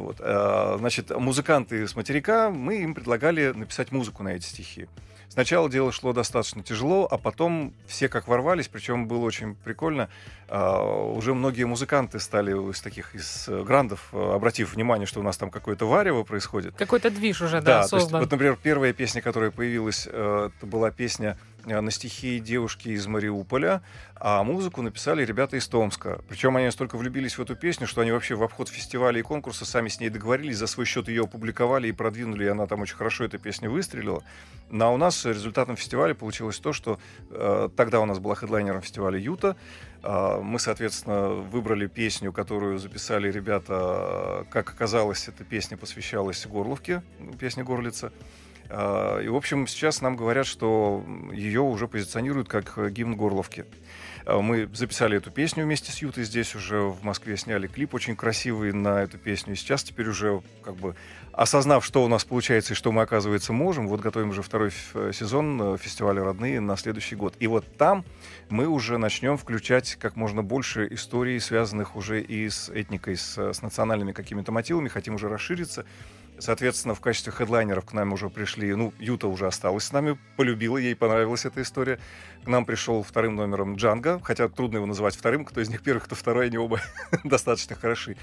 Музыканты с материка, мы им предлагали написать музыку на эти стихи. Сначала дело шло достаточно тяжело, а потом все как ворвались, причем было очень прикольно. Уже многие музыканты стали из грандов, обратив внимание, что у нас там какое-то варево происходит. Какой-то движ уже, То создан. есть, например, первая песня, которая появилась, это была песня на стихи девушки из Мариуполя, а музыку написали ребята из Томска. Причем они настолько влюбились в эту песню, что они вообще в обход фестиваля и конкурса сами с ней договорились, за свой счет ее опубликовали и продвинули, и она там очень хорошо, эта песня, выстрелила. Но у нас результатом фестиваля получилось то, что тогда у нас была хедлайнером фестиваля «Юта». Мы, соответственно, выбрали песню, которую записали ребята. Как оказалось, эта песня посвящалась Горловке, песня «Горлица». И, в общем, сейчас нам говорят, что ее уже позиционируют как гимн Горловки. Мы записали эту песню вместе с Ютой здесь уже в Москве, сняли клип очень красивый на эту песню. И сейчас теперь уже осознав, что у нас получается и что мы, оказывается, можем, готовим уже второй сезон фестиваля «Родные» на следующий год. И там мы уже начнем включать как можно больше историй, связанных уже и с этникой, с национальными какими-то мотивами. Хотим уже расшириться. Соответственно, в качестве хедлайнеров к нам уже пришли, Юта уже осталась с нами, полюбила, ей понравилась эта история. К нам пришел вторым номером Джанго, хотя трудно его называть вторым, кто из них первый, кто второй, они оба достаточно хороши.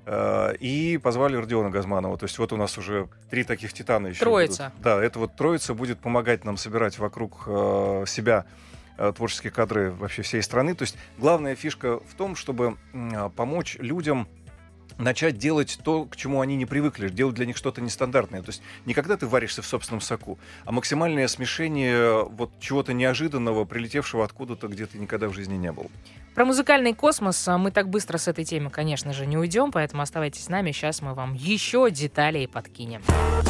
И позвали Родиона Газманова. То есть у нас уже 3 таких титана еще Троица. будут. Да, это троица будет помогать нам собирать вокруг себя творческие кадры вообще всей страны. То есть главная фишка в том, чтобы помочь людям начать делать то, к чему они не привыкли, делать для них что-то нестандартное. То есть не когда ты варишься в собственном соку, а максимальное смешение чего-то неожиданного, прилетевшего откуда-то, где ты никогда в жизни не был. Про музыкальный космос мы так быстро с этой темы, конечно же, не уйдем, поэтому оставайтесь с нами, сейчас мы вам еще деталей подкинем.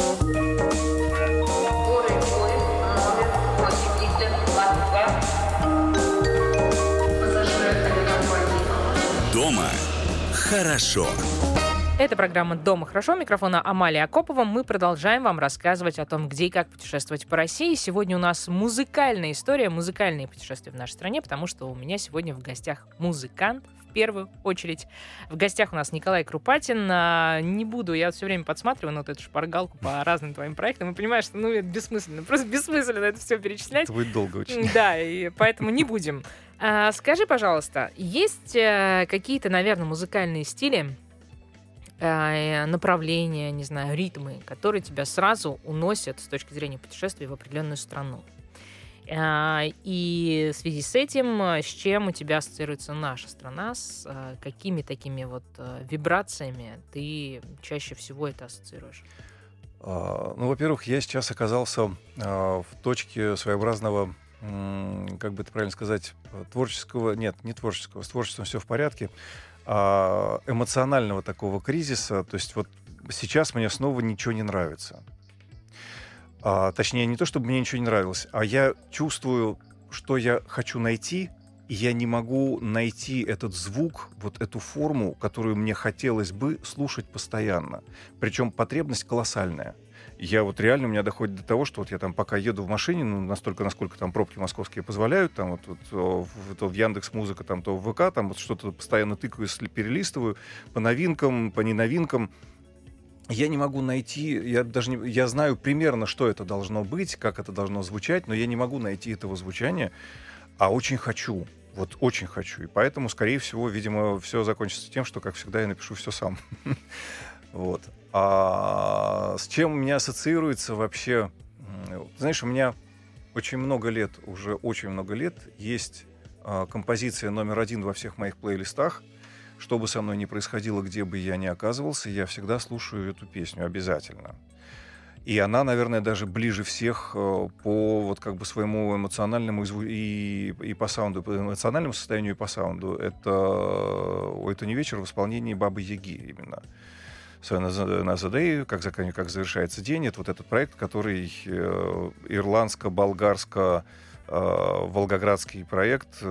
Дома хорошо. Это программа «Дома хорошо». Микрофона Амалия Акопова. Мы продолжаем вам рассказывать о том, где и как путешествовать по России. Сегодня у нас музыкальная история, музыкальные путешествия в нашей стране, потому что у меня сегодня в гостях музыкант, в первую очередь. В гостях у нас Николай Крупатин. Не буду, я все время подсматриваю на эту шпаргалку по разным твоим проектам и понимаю, что это бессмысленно, просто бессмысленно это все перечислять. Это будет долго очень. Да, и поэтому не будем. Скажи, пожалуйста, есть какие-то, наверное, музыкальные стили, направления, не знаю, ритмы, которые тебя сразу уносят с точки зрения путешествия в определенную страну? И в связи с этим, с чем у тебя ассоциируется наша страна, с какими такими вибрациями ты чаще всего это ассоциируешь? Во-первых, я сейчас оказался в точке своеобразного как бы это правильно сказать, творческого, нет, не творческого, с творчеством все в порядке, эмоционального такого кризиса. То есть вот сейчас мне снова ничего не нравится. Точнее, не то, чтобы мне ничего не нравилось, а я чувствую, что я хочу найти, и я не могу найти этот звук, вот эту форму, которую мне хотелось бы слушать постоянно. Причем потребность колоссальная. Я вот реально, у меня доходит до того, что вот я там пока еду в машине, ну, настолько, насколько там пробки московские позволяют, там вот то в Яндекс.Музыка, там то в ВК, там вот что-то постоянно тыкаю, перелистываю по новинкам, по неновинкам. Я не могу найти, я знаю примерно, что это должно быть, как это должно звучать, но я не могу найти этого звучания, а очень хочу. Вот очень хочу. И поэтому, скорее всего, видимо, все закончится тем, что, как всегда, я напишу все сам. Вот. А с чем у меня ассоциируется вообще? Знаешь, у меня очень много лет, уже очень много лет, есть композиция номер 1 во всех моих плейлистах. Что бы со мной ни происходило, где бы я ни оказывался, я всегда слушаю эту песню обязательно. И она, наверное, даже ближе всех по вот как бы своему эмоциональному и по саунду, по эмоциональному состоянию и по саунду. Это не вечер в исполнении Бабы Яги именно. На The Day, как завершается день, это вот этот проект, который ирландско-болгарско-волгоградский проект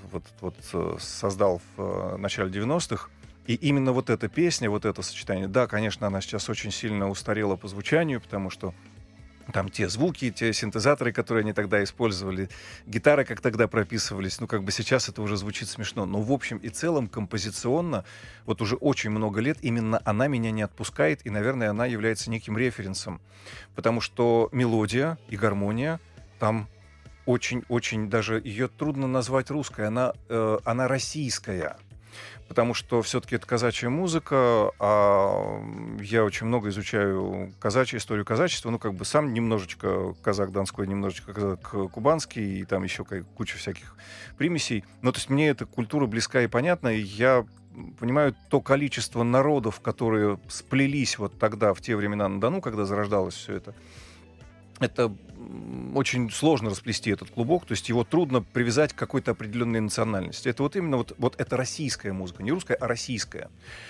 создал в начале 90-х. И именно вот эта песня, вот это сочетание, да, конечно, она сейчас очень сильно устарела по звучанию, потому что там те звуки, те синтезаторы, которые они тогда использовали, гитары, как тогда прописывались, ну, как бы сейчас это уже звучит смешно. Но в общем и целом композиционно, вот уже очень много лет именно она меня не отпускает, и, наверное, она является неким референсом. Потому что мелодия и гармония там очень-очень, даже ее трудно назвать русской, она российская. Потому что все-таки это казачья музыка, а я очень много изучаю историю казачества, ну, как бы сам немножечко казак донской, немножечко казак кубанский, и там еще куча всяких примесей. Но то есть мне эта культура близка и понятна, и я понимаю то количество народов, которые сплелись вот тогда, в те времена на Дону, когда зарождалось все это. Это очень сложно расплести этот клубок, то есть его трудно привязать к какой-то определенной национальности. Это вот именно вот это российская музыка, не русская, а российская.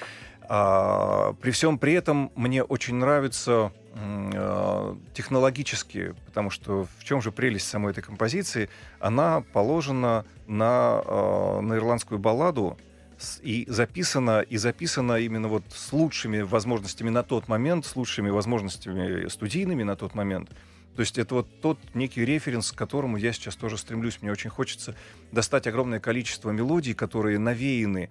При всем при этом мне очень нравится технологически, потому что в чем же прелесть самой этой композиции? Она положена на ирландскую балладу, и записана именно вот с лучшими возможностями на тот момент, с лучшими возможностями студийными на тот момент. То есть это вот тот некий референс, к которому я сейчас тоже стремлюсь. Мне очень хочется достать огромное количество мелодий, которые навеяны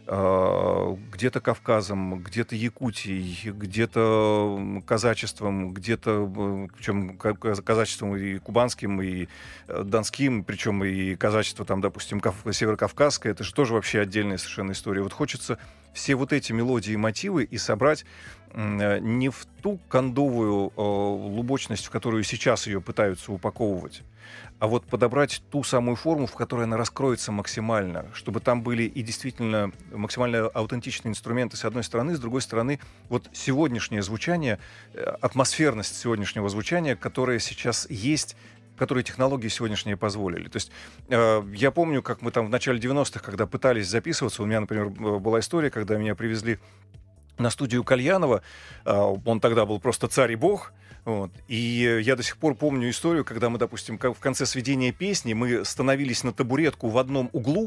где-то Кавказом, где-то Якутией, где-то казачеством, где-то, причем казачеством и кубанским, и донским, причем и казачество там, допустим, северокавказское, это же тоже вообще отдельная совершенно история. Вот хочется все вот эти мелодии и мотивы и собрать не в ту кондовую лубочность, в которую сейчас ее пытаются упаковывать, а вот подобрать ту самую форму, в которой она раскроется максимально, чтобы там были и действительно максимально аутентичные инструменты с одной стороны, с другой стороны вот сегодняшнее звучание, атмосферность сегодняшнего звучания, которое сейчас есть, которые технологии сегодняшние позволили. То есть я помню, как мы там в начале 90-х, когда пытались записываться, у меня, например, была история, когда меня привезли на студию Кальянова, он тогда был просто царь и бог, вот. И я до сих пор помню историю, когда мы, допустим, в конце сведения песни мы становились на табуретку в одном углу,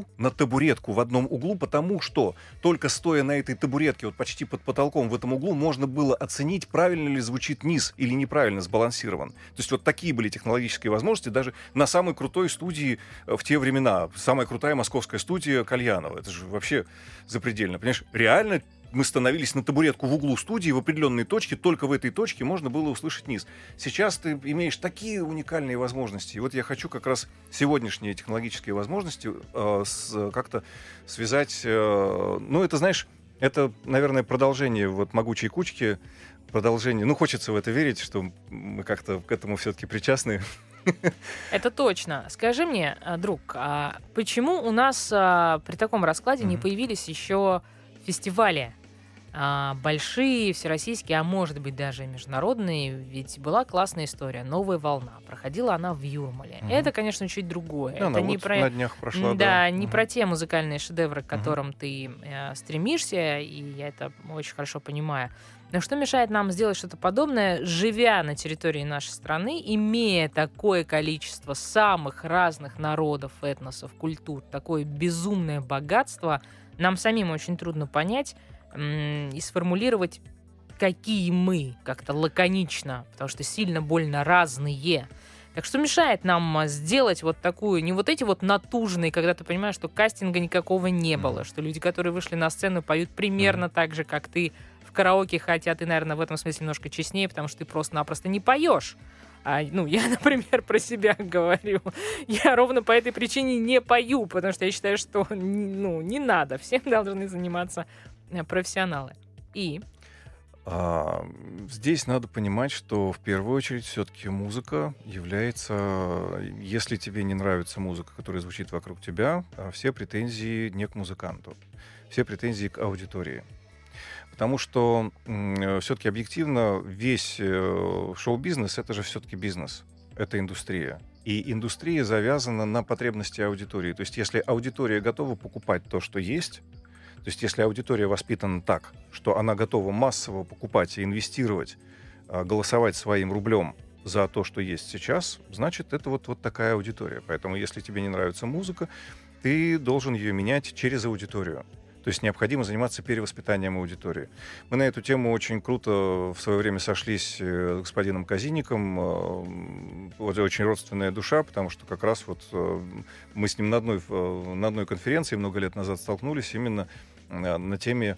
потому что только стоя на этой табуретке, вот почти под потолком в этом углу, можно было оценить, правильно ли звучит низ или неправильно сбалансирован. То есть вот такие были технологические возможности даже на самой крутой студии в те времена. Самая крутая московская студия Кальянова. Это же вообще запредельно. Понимаешь, реально мы становились на табуретку в углу студии в определенной точке, только в этой точке можно было услышать низ. Сейчас ты имеешь такие уникальные возможности. И вот я хочу как раз сегодняшние технологические возможности как-то связать. Ну, это, знаешь, это, наверное, продолжение вот «Могучей кучки», продолжение. Ну, хочется в это верить, что мы как-то к этому все-таки причастны. Это точно. Скажи мне, друг, а почему у нас при таком раскладе не появились еще фестивали большие, всероссийские, а может быть даже и международные. Ведь была классная история «Новая волна». Проходила она в Юрмале. Это, конечно, чуть другое. Да, Это она не вот про... на днях прошла, Да, не про те музыкальные шедевры, к которым ты стремишься, и я это очень хорошо понимаю. Но что мешает нам сделать что-то подобное, живя на территории нашей страны, имея такое количество самых разных народов, этносов, культур, такое безумное богатство, нам самим очень трудно понять и сформулировать, какие мы, как-то лаконично, потому что сильно больно разные. Так что мешает нам сделать вот такую, не вот эти вот натужные, когда ты понимаешь, что кастинга никакого не было, что люди, которые вышли на сцену, поют примерно так же, как ты в караоке, хотя ты, наверное, в этом смысле немножко честнее, потому что ты просто-напросто не поешь. Я, например, про себя говорю. Я ровно по этой причине не пою, потому что я считаю, что не надо. Всем должны заниматься профессионалы. И... Здесь надо понимать, что в первую очередь все-таки музыка является, если тебе не нравится музыка, которая звучит вокруг тебя, все претензии не к музыканту, все претензии к аудитории. Потому что все-таки объективно весь шоу-бизнес — это же все-таки бизнес, это индустрия. И индустрия завязана на потребности аудитории. То есть если аудитория готова покупать то, что есть, то есть если аудитория воспитана так, что она готова массово покупать и инвестировать, голосовать своим рублем за то, что есть сейчас, значит, это вот такая аудитория. Поэтому если тебе не нравится музыка, ты должен ее менять через аудиторию. То есть необходимо заниматься перевоспитанием аудитории. Мы на эту тему очень круто в свое время сошлись с господином Казинником. Очень родственная душа, потому что как раз мы с ним на одной конференции много лет назад столкнулись именно на теме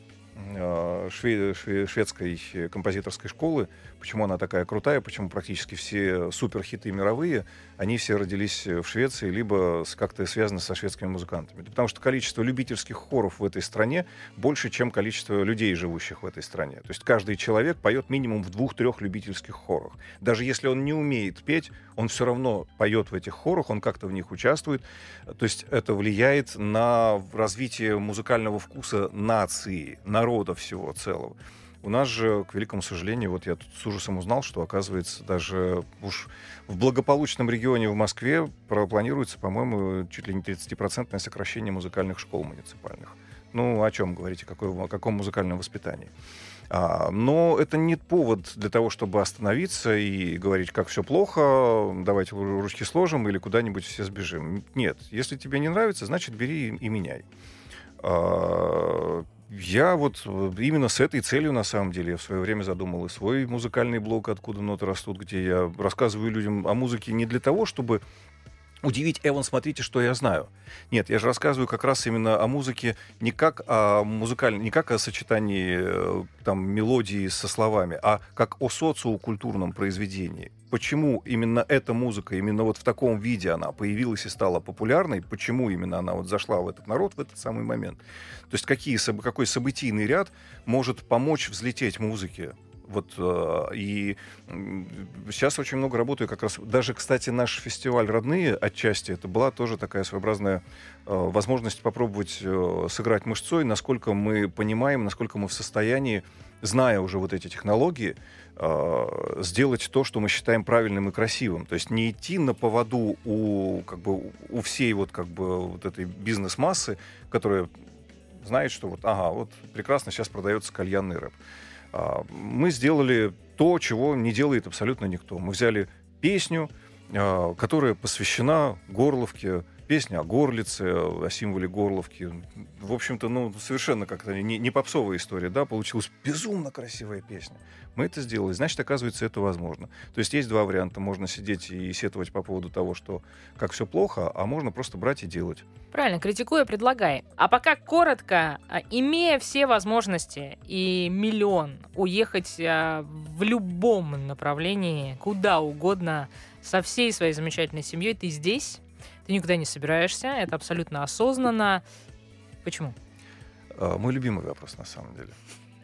шведской композиторской школы, почему она такая крутая, почему практически все суперхиты мировые, они все родились в Швеции, либо как-то связаны со шведскими музыкантами. Потому что количество любительских хоров в этой стране больше, чем количество людей, живущих в этой стране. То есть каждый человек поет минимум в 2-3 любительских хорах. Даже если он не умеет петь, он все равно поет в этих хорах, он как-то в них участвует. То есть это влияет на развитие музыкального вкуса нации, народа всего целого. У нас же, к великому сожалению, я тут с ужасом узнал, что, оказывается, даже уж в благополучном регионе в Москве планируется, по-моему, чуть ли не 30% сокращение музыкальных школ муниципальных. О чем говорить, о каком музыкальном воспитании? Но это не повод для того, чтобы остановиться и говорить, как все плохо, давайте ручки сложим или куда-нибудь все сбежим. Нет, если тебе не нравится, значит, бери и меняй. Я именно с этой целью, на самом деле, я в свое время задумал и свой музыкальный блог «Откуда ноты растут», где я рассказываю людям о музыке не для того, чтобы удивить: Эван, смотрите, что я знаю. Нет, я же рассказываю как раз именно о музыке не как о не как о сочетании мелодии со словами, а как о социокультурном произведении. Почему именно эта музыка, именно в таком виде она появилась и стала популярной, почему именно она зашла в этот народ в этот самый момент. То есть какой событийный ряд может помочь взлететь музыке. И сейчас очень много работаю как раз. Даже, кстати, наш фестиваль «Родные» отчасти это была тоже такая своеобразная возможность попробовать сыграть мышцой, насколько мы понимаем, насколько мы в состоянии, зная уже эти технологии, сделать то, что мы считаем правильным и красивым. То есть не идти на поводу у всей этой бизнес-массы, которая знает, что прекрасно сейчас продается кальянный рэп. Мы сделали то, чего не делает абсолютно никто. Мы взяли песню, которая посвящена Горловке, песня о горлице, о символе Горловки. В общем-то, совершенно как-то не попсовая история, да, получилась безумно красивая песня. Мы это сделали, значит, оказывается, это возможно. То есть есть два варианта. Можно сидеть и сетовать по поводу того, что как все плохо, а можно просто брать и делать. Правильно, критикуя, предлагай. А пока коротко, имея все возможности и миллион уехать в любом направлении, куда угодно, со всей своей замечательной семьей, ты здесь, ты никуда не собираешься, это абсолютно осознанно. Почему? Мой любимый вопрос, на самом деле.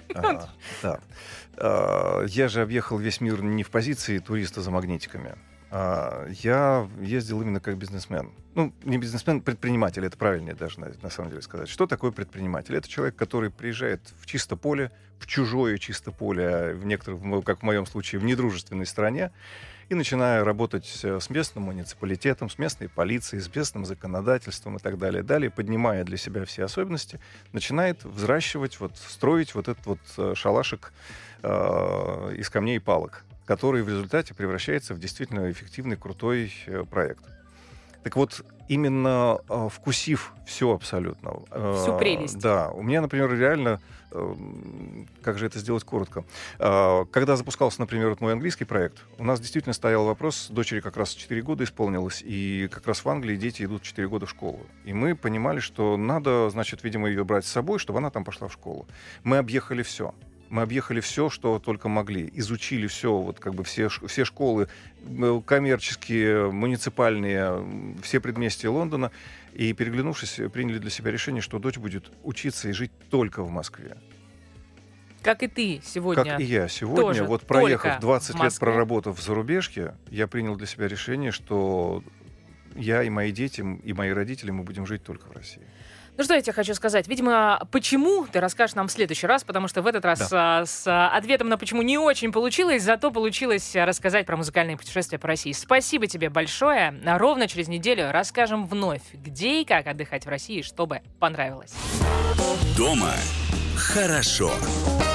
Да. Я же объехал весь мир не в позиции туриста за магнитиками, Я ездил именно как бизнесмен. Ну, не бизнесмен, предприниматель, это правильнее даже на самом деле сказать. Что такое предприниматель? Это человек, который приезжает в чисто поле, в чужое чисто поле, как в моем случае, в недружественной стране, и начиная работать с местным муниципалитетом, с местной полицией, с местным законодательством и так далее. Далее, поднимая для себя все особенности, начинает взращивать, строить вот этот шалашик из камней и палок, который в результате превращается в действительно эффективный, крутой проект. Так вот, именно вкусив все абсолютно... Всю прелесть. Да. У меня, например, реально... Как же это сделать коротко? Когда запускался, например, мой английский проект, у нас действительно стоял вопрос, дочери как раз 4 года исполнилось, и как раз в Англии дети идут 4 года в школу. И мы понимали, что надо, значит, видимо, ее брать с собой, чтобы она там пошла в школу. Мы объехали все. Мы объехали все, что только могли. Изучили все, все школы коммерческие, муниципальные, все предместья Лондона. И, переглянувшись, приняли для себя решение, что дочь будет учиться и жить только в Москве. Как и ты сегодня. Как и я сегодня. Тоже Проехав 20 лет, Москве. проработав в зарубежке, я принял для себя решение, что я и мои дети, и мои родители, мы будем жить только в России. Ну что я тебе хочу сказать? Видимо, почему ты расскажешь нам в следующий раз, потому что в этот раз с ответом на почему не очень получилось, зато получилось рассказать про музыкальные путешествия по России. Спасибо тебе большое. Ровно через неделю расскажем вновь, где и как отдыхать в России, чтобы понравилось. Дома хорошо.